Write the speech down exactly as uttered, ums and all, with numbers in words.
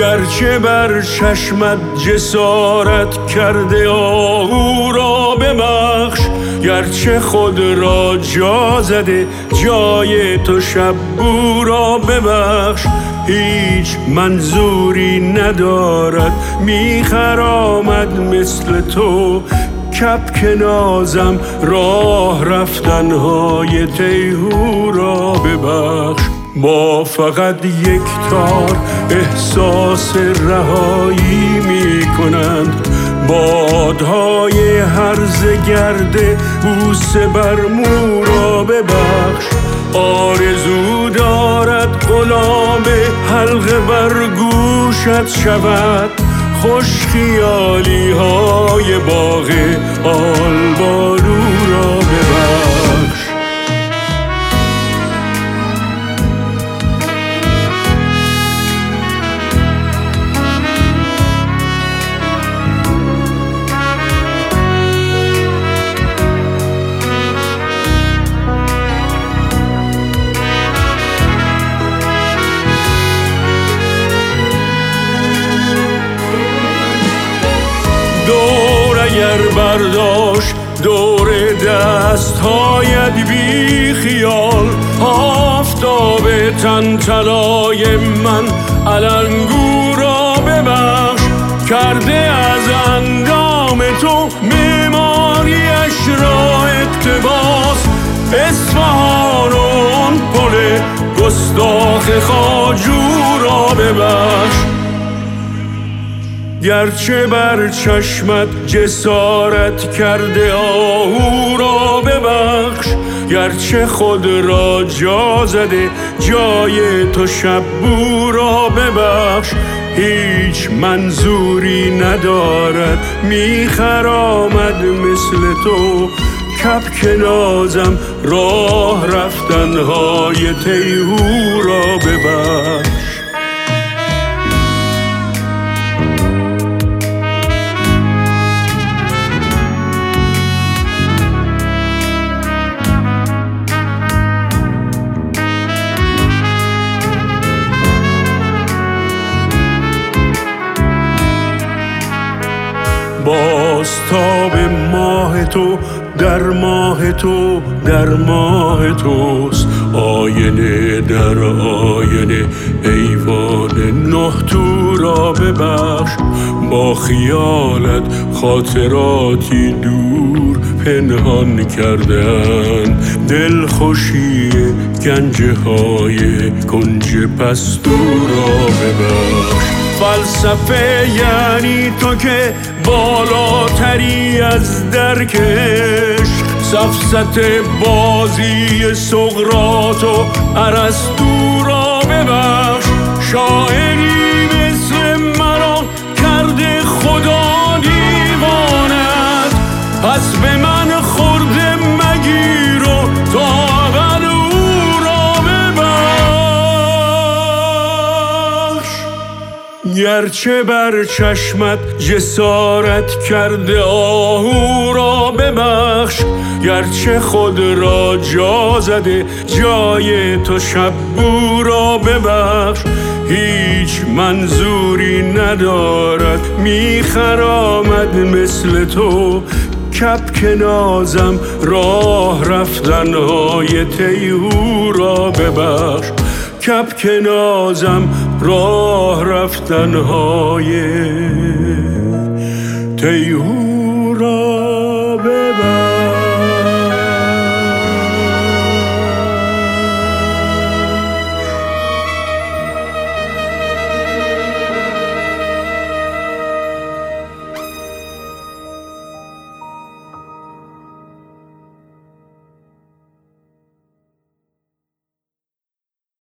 گرچه بر چشمت جسارت کرده آهو را ببخش، گرچه خود را جا زده جای تو شبو را ببخش. هیچ منظوری ندارد میخرامد مثل تو، کبک نازم راه رفتنهای تیهو را ببخش. با فقط یک تار احساس رهایی می کنند بادهای هرزه گرده بوسه بر مو را ببخش. آرزو دارد غلام حلقه بر گوشت شود، خوش خیالی های باغ آلبالو را ببخش. دور اگر برداشت دور دست هایت بی خیال، آفتاب تن طلای من علنگو را ببخش. کرده از اندام تو معماریش را اقتباس، اصفهان و آن پل گستاخ خواجو را ببخش. گرچه بر چشمت جسارت کرده آهو را ببخش، گرچه خود را جا زده جای تو شبو را ببخش. هیچ منظوری ندارد میخرامد مثل تو، کبک نازم راه رفتنهای تیهو را ببخش. بازتاب ماه تو در ماه تو در ماه توست، آینه در آینه ایوان نه تو را ببخش. با خیالت خاطراتی دور پنهان کردن، دلخوشی گنجه های کنج پستو را ببخش. فلسفه یعنی تو که بالاتری از درک عشق، سفسط بازی سقراط و ارسطو را ببخش. شاعری مثل مرا کرده خدا دیوانت، پس به من خورده مگیر و تا اول او را ببخش. گرچه بر چشمت جسارت کرده آهو را ببخش، گرچه خود را جا زده جای تو شبو را ببخش. هیچ منظوری ندارد میخرامد مثل تو، کبک نازم راه رفتنهای تیهو را ببخش. کبک نازم راه رفتنهای تیهو